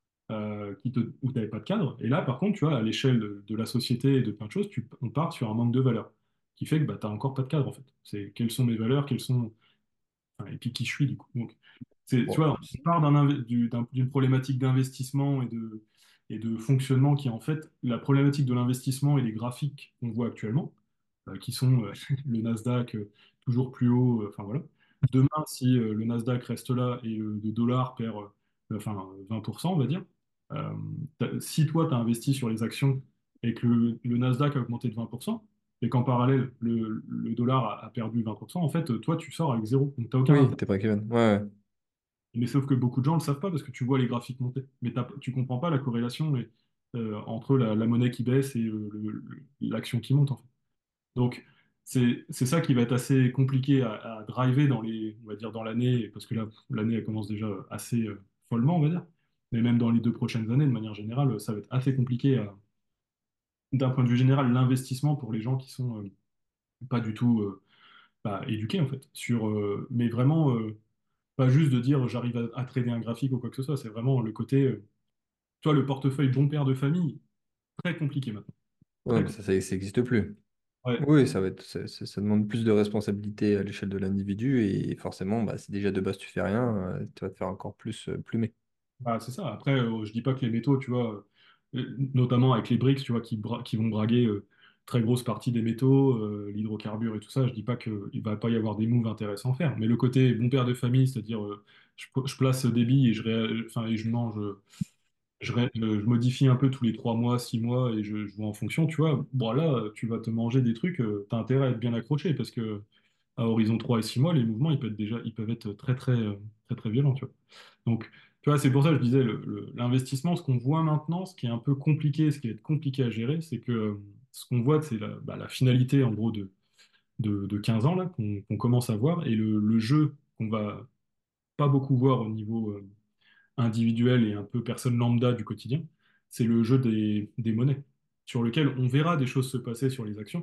euh, qui te, où tu n'avais pas de cadre. Et là, par contre, tu vois, à l'échelle de, de la société et de plein de choses, tu, on part sur un manque de valeurs, qui fait que bah, tu n'as encore pas de cadre, en fait. C'est quelles sont mes valeurs, quelles sont. Enfin, et puis qui je suis, du coup. Donc, c'est, tu Bon, vois, on part d'un inve- du- d'un- d'une problématique d'investissement et de, et de fonctionnement qui est en fait la problématique de l'investissement et les graphiques qu'on voit actuellement euh, qui sont euh, le Nasdaq euh, toujours plus haut. euh, Enfin voilà. Demain, si euh, le Nasdaq reste là et le, le dollar perd euh, enfin, vingt pour cent, on va dire, euh, t'as- si toi, tu as investi sur les actions et que le, le Nasdaq a augmenté de vingt pour cent, et qu'en parallèle, le, le dollar a, a perdu vingt pour cent, en fait, toi, tu sors avec zéro. Donc, tu n'as aucun oui, intérêt. t'es pas Kevin. Ouais, ouais. Mais sauf que beaucoup de gens ne le savent pas parce que tu vois les graphiques monter. Mais t'as- tu comprends pas la corrélation et, euh, entre la, la monnaie qui baisse et euh, le- le- l'action qui monte, en fait. Donc, c'est c'est ça qui va être assez compliqué à, à driver dans les, on va dire dans l'année, parce que là, l'année, elle commence déjà assez euh, follement, on va dire. Mais même dans les deux prochaines années, de manière générale, ça va être assez compliqué, à- d'un point de vue général, l'investissement pour les gens qui sont euh, pas du tout euh, bah, éduqués, en fait. Sur, euh, mais vraiment, euh, pas juste de dire j'arrive à, à trader un graphique ou quoi que ce soit. C'est vraiment le côté, euh, toi, le portefeuille bon père de famille, très compliqué maintenant. Ouais, Très mais com- ça, ça, ça existe plus. ouais. Oui, ça va être, ça, ça- ça demande plus de responsabilité à l'échelle de l'individu et forcément, bah, si déjà de base tu fais rien, euh, tu vas te faire encore plus euh, plumer. Bah, c'est ça. Après, euh, je dis pas que les métaux, tu vois, euh, notamment avec les briques, tu vois, qui, bra- qui vont braguer euh, très grosse partie des métaux, euh, l'hydrocarbure et tout ça, je dis pas qu'il va pas y avoir des moves intéressants à faire. Mais le côté bon père de famille, c'est-à-dire euh, je, je place des billes et je, ré- enfin, et je mange, je, ré- euh, je modifie un peu tous les trois mois, six mois et je, je vois en fonction, tu vois, bon là, tu vas te manger des trucs, tu as intérêt à être bien accroché parce que à horizon trois et six mois, les mouvements, ils peuvent être déjà, ils peuvent être très, très, euh, très, très violents, tu vois. Donc, tu vois, c'est pour ça que je disais, le- le- l'investissement, ce qu'on voit maintenant, ce qui est un peu compliqué, ce qui est compliqué à gérer, c'est que euh, ce qu'on voit, c'est la, bah, la finalité, en gros, de, de, de quinze ans, là, qu'on qu'on commence à voir, et le, le jeu qu'on va pas beaucoup voir au niveau euh, individuel et un peu personne lambda du quotidien, c'est le jeu des, des monnaies, sur lequel on verra des choses se passer sur les actions,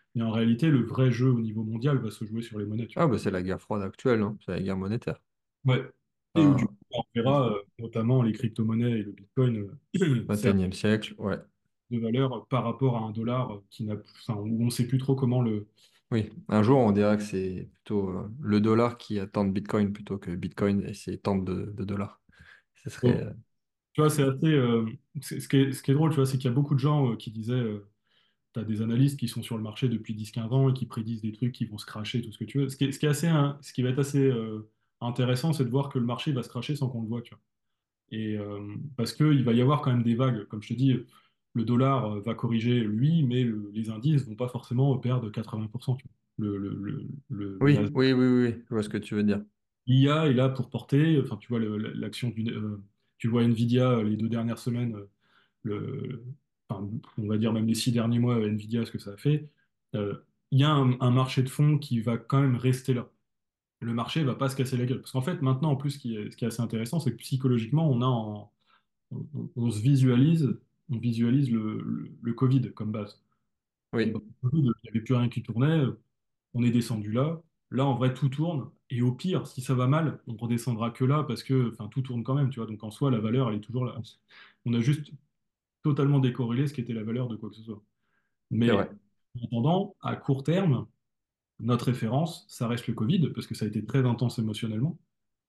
Mais en réalité, le vrai jeu au niveau mondial va se jouer sur les monnaies, tu Ah, bah, c'est la guerre froide actuelle, hein. C'est la guerre monétaire. vois. Ouais. Et où du Ah, coup, on verra euh, notamment les crypto-monnaies et le Bitcoin euh, faire vingt et unième siècle, ouais. de valeur par rapport à un dollar euh, qui n'a, enfin, où on ne sait plus trop comment le. Oui, un jour, on dirait que c'est plutôt euh, le dollar qui a tant de Bitcoin plutôt que Bitcoin et c'est tant de, de dollars. Ce serait. Bon, euh, tu vois, c'est assez. Euh, c'est- ce qui est, ce qui est drôle, tu vois, c'est qu'il y a beaucoup de gens euh, qui disaient. Tu as des analystes qui sont sur le marché depuis dix quinze ans et qui prédisent des trucs qui vont se cracher, tout ce que tu veux. Ce qui est, ce qui est assez, hein, ce qui va être assez euh, intéressant, c'est de voir que le marché va se cracher sans qu'on le voit, tu vois. Et euh, parce qu'il va y avoir quand même des vagues. Comme je te dis, le dollar euh, va corriger lui, mais le- les indices vont pas forcément perdre quatre-vingts pour cent, tu vois. Le, le, le, le, le Oui, Nasdaq. oui, oui, oui, oui, je vois ce que tu veux dire. L'I A est là pour porter, enfin, tu vois, le- l'action du, euh, tu vois Nvidia euh, les deux dernières semaines, euh, le, enfin, on va dire même les six derniers mois, euh, Nvidia, ce que ça a fait, euh, il y a un, un marché de fond qui va quand même rester là. Le marché va pas se casser la gueule. Parce qu'en fait, maintenant, en plus, ce qui est, ce qui est assez intéressant, c'est que psychologiquement, on a en- on, on- on se visualise, on visualise le, le- le Covid comme base. Bon, bah, Oui, le Covid, il n'y avait plus rien qui tournait, euh, on est descendu là. Là, en vrai, tout tourne. Et au pire, si ça va mal, on redescendra que là parce que, enfin, tout tourne quand même, tu vois. Donc en soi, la valeur, elle est toujours là. On a juste totalement décorrélé ce qui était la valeur de quoi que ce soit. c'est vrai. Mais en attendant, à court terme, notre référence, ça reste le Covid, parce que ça a été très intense émotionnellement.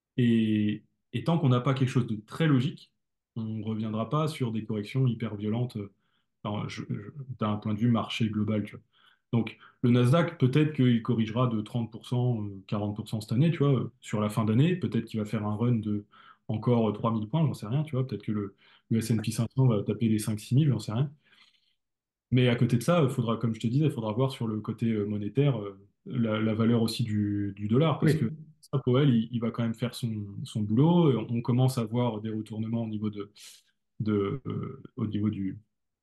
Et, et tant qu'on n'a pas quelque chose de très logique, on ne reviendra pas sur des corrections hyper violentes euh, alors, je- je- d'un point de vue marché global, tu vois. Donc, le Nasdaq, peut-être qu'il corrigera de trente pour cent, euh, quarante pour cent cette année, tu vois, euh, sur la fin d'année. Peut-être qu'il va faire un run de encore euh, trois mille points, j'en sais rien, tu vois. Peut-être que le, le S and P cinq cents va taper les cinq six mille, j'en sais rien. Mais à côté de ça, il faudra, comme je te disais, il faudra voir sur le côté euh, monétaire euh, la, la valeur aussi du, du dollar, parce que Oui, ça, Powell, il, il va quand même faire son, son boulot. Et on commence à voir des retournements au niveau de, de, euh, au niveau du,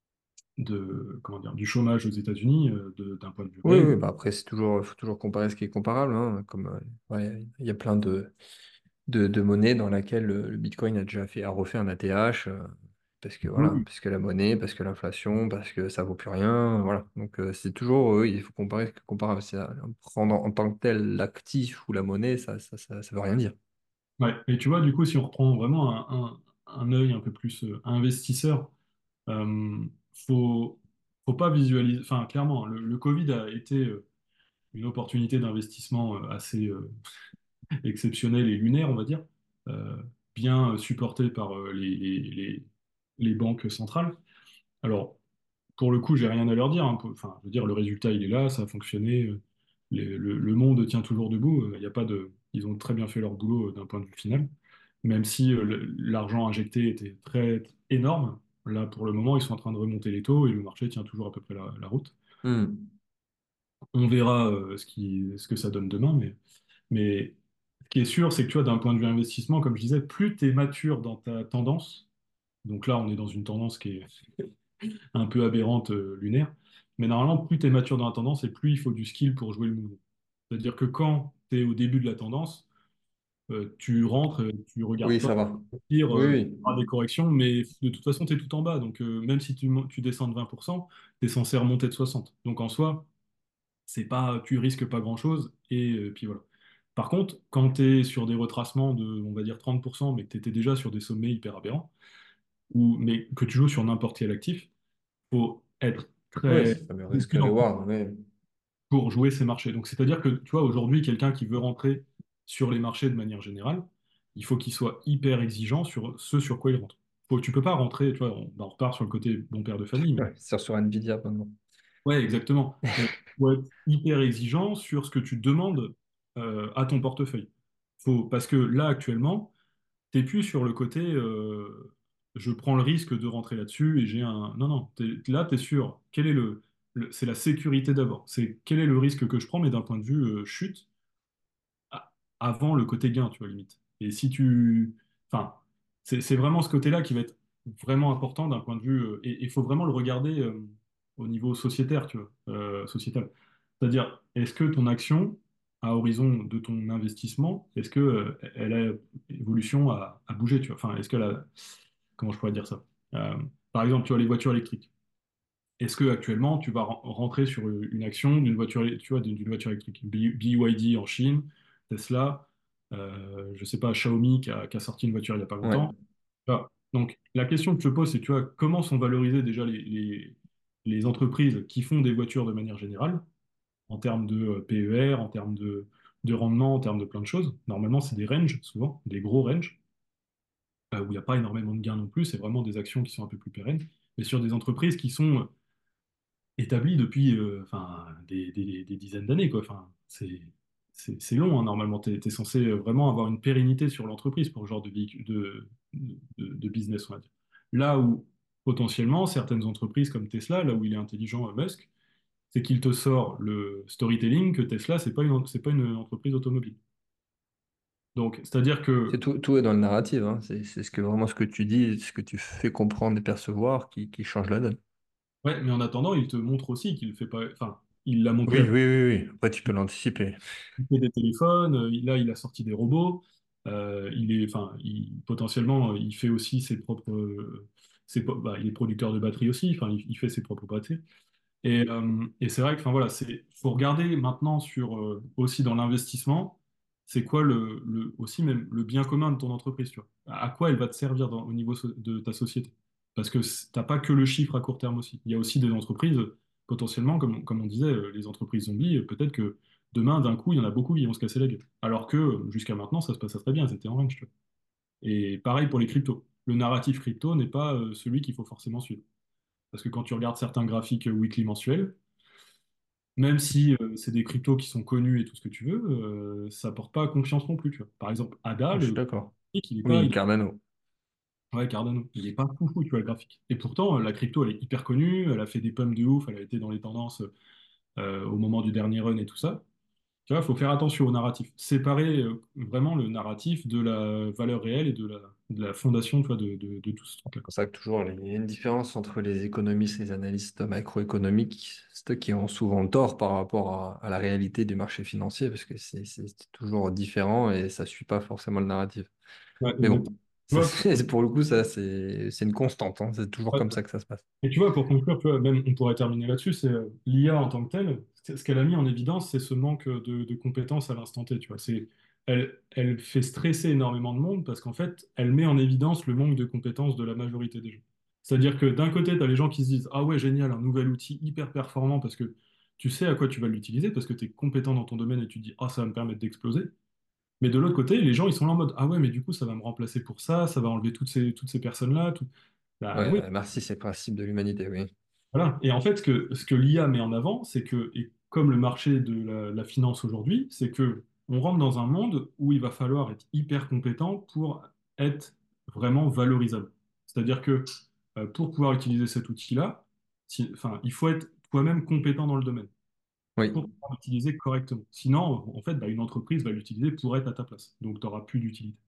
de, comment dire, du chômage aux États-Unis, euh, de- d'un point de vue oui, réel. oui, bah après, c'est toujours, faut toujours comparer ce qui est comparable, hein, comme, euh, ouais, il y a plein de, de, de monnaies dans laquelle le, le Bitcoin a déjà fait, a refait un A T H, euh, parce que Oui, voilà, oui. parce que la monnaie, parce que l'inflation, parce que ça vaut plus rien, voilà. Donc euh, c'est toujours, euh, oui, il faut comparer ce qui est comparable. C'est, euh, prendre en, en tant que tel l'actif ou la monnaie, ça, ça, ça, ça veut rien dire. Ouais. Et tu vois, du coup, si on reprend vraiment un, un, un œil un peu plus euh, investisseur, euh, faut, faut pas visualiser. Enfin, clairement, le, le Covid a été euh, une opportunité d'investissement euh, assez euh, exceptionnelle et lunaire, on va dire, euh, bien euh, supportée par euh, les, les, les, les banques centrales. Alors, pour le coup, j'ai rien à leur dire, hein. Enfin, je veux dire, le résultat, il est là, ça a fonctionné. euh, les- le, le monde tient toujours debout. euh, Il y a pas de, ils ont très bien fait leur boulot euh, d'un point de vue final, même si euh, le- l'argent injecté était très énorme. Là, pour le moment, ils sont en train de remonter les taux et le marché tient toujours à peu près la, la route. Hmm. On verra euh, ce qui, ce que ça donne demain, mais, mais ce qui est sûr, c'est que tu vois, d'un point de vue investissement, comme je disais, plus tu es mature dans ta tendance, donc là, on est dans une tendance qui est un peu aberrante euh, lunaire. Mais normalement, plus tu es mature dans la tendance et plus il faut du skill pour jouer le mouvement. C'est-à-dire que quand tu es au début de la tendance, euh, tu rentres, euh, tu Oui, regardes pas. ça va. Au pire, Oui, euh, tu oui. feras des corrections, mais de toute façon, tu es tout en bas. Donc, euh, même si tu, mo- tu descends de vingt pour cent, tu es censé remonter de soixante. Donc, en soi, c'est pas, tu risques pas grand-chose. Et euh, puis voilà. Par contre, quand tu es sur des retracements de, on va dire, trente pour cent, mais que tu étais déjà sur des sommets hyper aberrants, ou, mais que tu joues sur n'importe quel actif, faut être Oui, très c'est le fameux risque prudent reward. Oui. pour jouer ces marchés. Donc, c'est-à-dire que, tu vois, aujourd'hui, quelqu'un qui veut rentrer sur les marchés de manière générale, il faut qu'il soit hyper exigeant sur ce sur quoi il rentre. Faut, tu peux pas rentrer, tu vois, on, on repart sur le côté bon père de famille, mais Ouais, c'est sur Nvidia maintenant. ouais, exactement. Mais faut être hyper exigeant sur ce que tu demandes euh, à ton portefeuille. Faut, parce que là, actuellement, t'es plus sur le côté euh, je prends le risque de rentrer là-dessus et j'ai un. Non, non, t'es- là, tu es sûr. Quel est le, le- c'est la sécurité d'abord. C'est quel est le risque que je prends, mais d'un point de vue euh, chute, a- avant le côté gain, tu vois, limite. Et si tu. Enfin, c'est c'est vraiment ce côté-là qui va être vraiment important d'un point de vue. euh, et il faut vraiment le regarder euh, au niveau sociétaire, tu vois, euh, sociétal. C'est-à-dire, est-ce que ton action, à horizon de ton investissement, est-ce que euh, elle a évolution à, à bouger, tu vois? Enfin, est-ce qu'elle a. Comment je pourrais dire ça? Euh, par exemple, tu vois, les voitures électriques. est-ce que actuellement tu vas ren- rentrer sur une action d'une voiture, élé- tu vois, d'une d'une voiture électrique? B- BYD en Chine, Tesla, euh, je sais pas, Xiaomi qui a, qui a sorti une voiture il y a pas Ouais. longtemps. Voilà. Donc la question que je te pose, c'est, tu vois, comment sont valorisées déjà les, les, les entreprises qui font des voitures de manière générale, en termes de euh, P E R, en termes de, de rendement, en termes de plein de choses. Normalement, c'est des ranges, souvent, des gros ranges, euh, où il n'y a pas énormément de gains non plus, c'est vraiment des actions qui sont un peu plus pérennes, mais sur des entreprises qui sont établi depuis euh, enfin, des, des- des dizaines d'années, quoi. Enfin, c'est, c'est, c'est long, hein, normalement. Tu es, censé euh, vraiment avoir une pérennité sur l'entreprise pour ce genre de, véhicule- de, de, de business, on va dire. Là où, potentiellement, certaines entreprises comme Tesla, là où il est intelligent, euh, Musk, c'est qu'il te sort le storytelling que Tesla, c'est pas une, c'est pas une entreprise automobile. Donc, c'est-à-dire C'est que, tout, tout est dans le narratif, hein. C'est c'est ce que vraiment ce que tu dis, ce que tu fais comprendre et percevoir qui, qui change la donne. ouais, mais en attendant, il te montre aussi qu'il fait pas, enfin, il l'a montré. Oui, oui, oui, oui. Après, tu peux l'anticiper. Il fait des téléphones, euh, il- là il a sorti des robots, euh, il est, enfin, il- potentiellement euh, il fait aussi ses propres, euh, ses po- bah, il est producteur de batteries aussi, enfin il, il fait ses propres batteries. Et, euh, et c'est vrai que, enfin voilà, c'est, faut regarder maintenant sur euh, aussi dans l'investissement, c'est quoi le, le- aussi même le bien commun de ton entreprise, tu vois. À à quoi elle va te servir dans- au niveau so- de ta société. Parce que c- t'as pas que le chiffre à court terme aussi. Il y a aussi des entreprises, potentiellement, comme, comme on disait, euh, les entreprises zombies, euh, peut-être que demain, d'un coup, il y en a beaucoup qui vont se casser la gueule. Alors que euh, jusqu'à maintenant, ça se passait très bien, c'était en range, tu vois. Et pareil pour les cryptos. Le narratif crypto n'est pas euh, celui qu'il faut forcément suivre. Parce que quand tu regardes certains graphiques euh, weekly mensuels, même si euh, c'est des cryptos qui sont connus et tout ce que tu veux, euh, ça porte pas confiance non plus, tu vois. Par exemple, A D A, Je suis le d'accord. graphique, il est pas, Oui, il est- Cardano. ouais, Cardano, il est pas fou fou, tu vois, le graphique. Et pourtant, euh, la crypto, elle est hyper connue, elle a fait des pumps de ouf, elle a été dans les tendances euh, au moment du dernier run et tout ça. Tu vois, il faut faire attention au narratif. Séparer euh, vraiment le narratif de la valeur réelle et de la, de la fondation, tu vois, de, de, de tout ce truc-là. C'est pour ça que toujours, il y a une différence entre les économistes et les analystes macroéconomiques, c'est eux qui ont souvent tort par rapport à, à la réalité du marché financier, parce que c'est c'est toujours différent et ça suit pas forcément le narratif. Ouais, Mais bon, exactement. Tu ça, vois, c'est- pour le coup, ça, c'est c'est une constante, hein. C'est toujours comme ça que ça se passe. et tu vois, pour conclure, tu vois, même on pourrait terminer là-dessus, c'est euh, l'I A en tant que telle, ce qu'elle a mis en évidence, c'est ce manque de, de compétences à l'instant T, tu vois. C'est, elle, elle fait stresser énormément de monde parce qu'en fait, elle met en évidence le manque de compétences de la majorité des gens. C'est-à-dire que d'un côté, tu as les gens qui se disent, ah ouais, génial, un nouvel outil hyper performant parce que tu sais à quoi tu vas l'utiliser, parce que tu es compétent dans ton domaine et tu te dis, ah, ça va me permettre d'exploser. Mais de l'autre côté, les gens, ils sont là en mode, ah ouais, mais du coup, ça va me remplacer pour ça, ça va enlever toutes ces, toutes ces personnes-là. Tout... Bah Ouais, oui. euh, merci, c'est le principe de l'humanité, oui. Voilà. Et en fait, ce que, ce que l'I A met en avant, c'est que, et comme le marché de la, la finance aujourd'hui, c'est que on rentre dans un monde où il va falloir être hyper compétent pour être vraiment valorisable. C'est-à-dire que euh, pour pouvoir utiliser cet outil-là, si- enfin, il faut être toi-même compétent dans le domaine Oui. pour pouvoir l'utiliser correctement. Sinon, en fait, bah, une entreprise va l'utiliser pour être à ta place. Donc, tu n'auras plus d'utilité.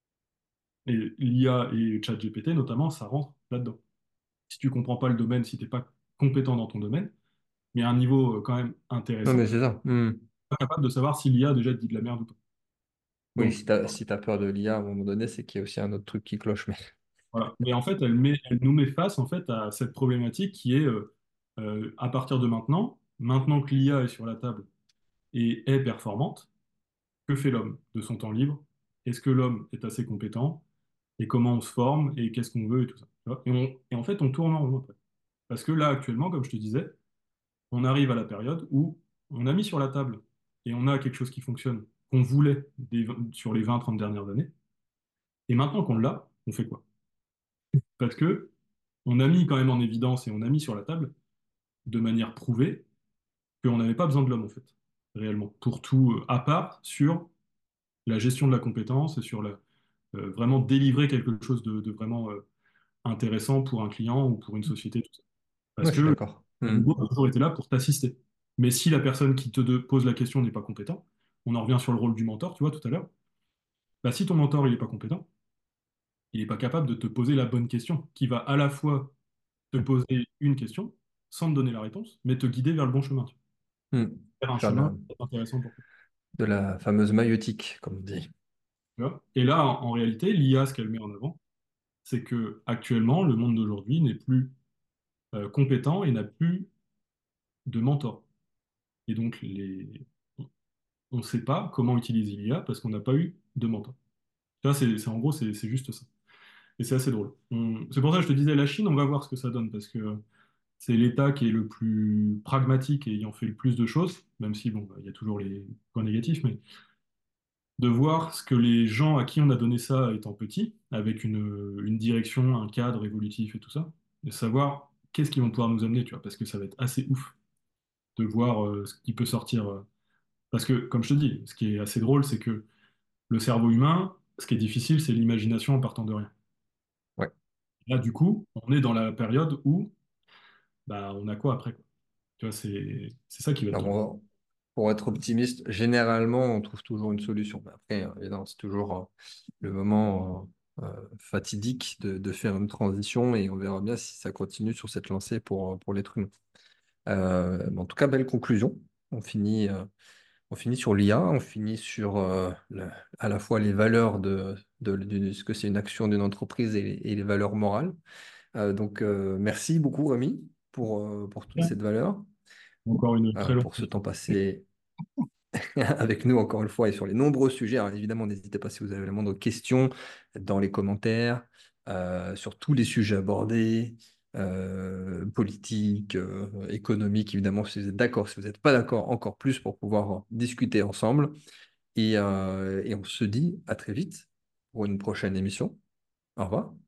Et l'I A et ChatGPT, notamment, ça rentre là-dedans. Si tu comprends pas le domaine, si tu n'es pas compétent dans ton domaine, mais à un niveau euh, quand même Non, mais intéressant, c'est ça. Hmm. pas capable de savoir si l'I A déjà dit de la merde ou pas. Oui, Donc si t'as, si t'as peur de l'I A à un moment donné, c'est qu'il y a aussi un autre truc qui cloche. Mais voilà. Mais en fait, elle met, elle nous met face en fait à cette problématique qui est euh, euh, à partir de maintenant, maintenant que l'I A est sur la table et est performante, que fait l'homme de son temps libre? Est-ce que l'homme est assez compétent? Et comment on se forme? Et qu'est-ce qu'on veut? Et tout ça. Tu vois. Et, on- et en fait, on tourne en rond après. Parce que là, actuellement, comme je te disais, on arrive à la période où on a mis sur la table et on a quelque chose qui fonctionne, qu'on voulait des- sur les vingt trente dernières années. Et maintenant qu'on l'a, on fait quoi? Parce que on a mis quand même en évidence et on a mis sur la table, de manière prouvée, qu'on n'avait pas besoin de l'homme, en fait, réellement, pour tout, euh, à part sur la gestion de la compétence et sur la, euh, vraiment délivrer quelque chose de, de vraiment euh, intéressant pour un client ou pour une société, tout ça. Parce moi, je que suis le d'accord. Hmm. robot a toujours été là pour t'assister. Mais si la personne qui te de- pose la question n'est pas compétent, on en revient sur le rôle du mentor, tu vois, tout à l'heure, bah, si ton mentor il n'est pas compétent, il n'est pas capable de te poser la bonne question, qui va à la fois te poser une question sans te donner la réponse, mais te guider vers le bon chemin, tu vois. Hmm. Faire un Faire de chemin la, intéressant pour toi. de la fameuse maïeutique, comme on dit. Tu vois. Et là, en, en réalité, l'I A, ce qu'elle met en avant, c'est que actuellement, le monde d'aujourd'hui n'est plus. euh, compétent et n'a plus de mentor. Et donc, les... on ne sait pas comment utiliser l'I A parce qu'on n'a pas eu de mentor. Tu vois, c'est, c'est- en gros, c'est c'est juste ça. Et c'est assez drôle. On- C'est pour ça que je te disais, la Chine, on va voir ce que ça donne, parce que c'est l'État qui est le plus pragmatique et ayant fait le plus de choses, même si, bon, bah, il y a toujours les points négatifs, mais de voir ce que les gens à qui on a donné ça étant petits, avec une, une direction, un cadre évolutif et tout ça, de savoir qu'est-ce qu'ils vont pouvoir nous amener, tu vois, parce que ça va être assez ouf de voir euh, ce qui peut sortir. euh. Parce que, comme je te dis, ce qui est assez drôle, c'est que le cerveau humain, ce qui est difficile, c'est l'imagination en partant de rien. Ouais. Là, du coup, on est dans la période où bah, on a quoi après, quoi. Tu vois, c'est c'est ça qui va être Alors, drôle. on va- pour être optimiste, généralement, on trouve toujours une solution. Mais après, euh, évidemment, c'est toujours euh, le moment euh, euh, fatidique de, de faire une transition et on verra bien si ça continue sur cette lancée pour, euh, pour l'être humain. Euh, mais en tout cas, belle conclusion. On finit, euh, on finit sur l'I A, on finit sur euh, le- à la fois les valeurs de, de, de ce que c'est une action d'une entreprise et, les et les valeurs morales. Euh, donc, euh, merci beaucoup, Rémi, pour, euh, pour toute cette valeur, Encore une très euh, longue pour ce temps session. passé avec nous encore une fois et sur les nombreux sujets. Alors, évidemment, n'hésitez pas si vous avez la moindre question dans les commentaires, euh, sur tous les sujets abordés, euh, politiques, euh, économiques, évidemment, si vous êtes d'accord, si vous n'êtes pas d'accord, encore plus pour pouvoir discuter ensemble. Et, euh, et on se dit à très vite pour une prochaine émission. Au revoir.